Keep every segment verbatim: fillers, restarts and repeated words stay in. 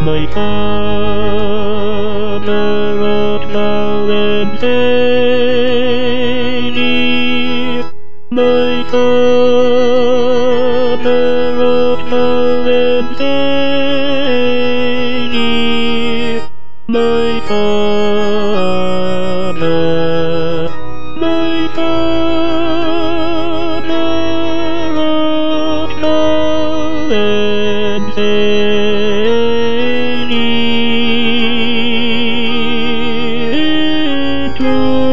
my Father art thou and Savior, my Father art thou and Savior, my Father, my Father art thou and Savior, to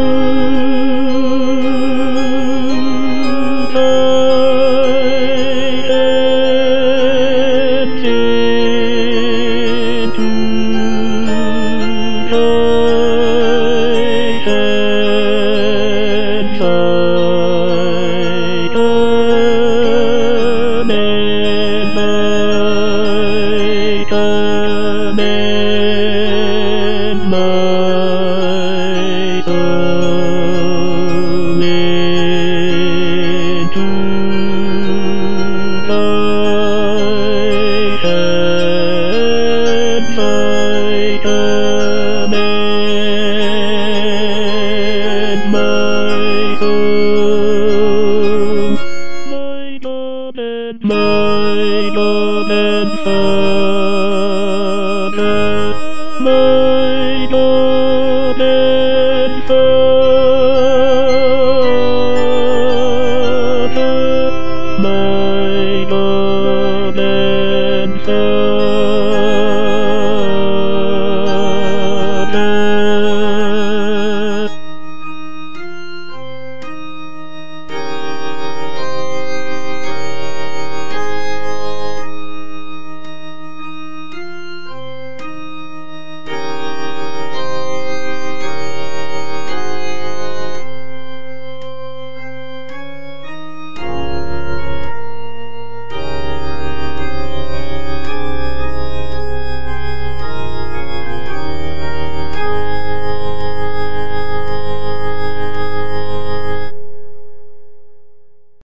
my Lord and Father, my Lord and Father, my Lord and Father.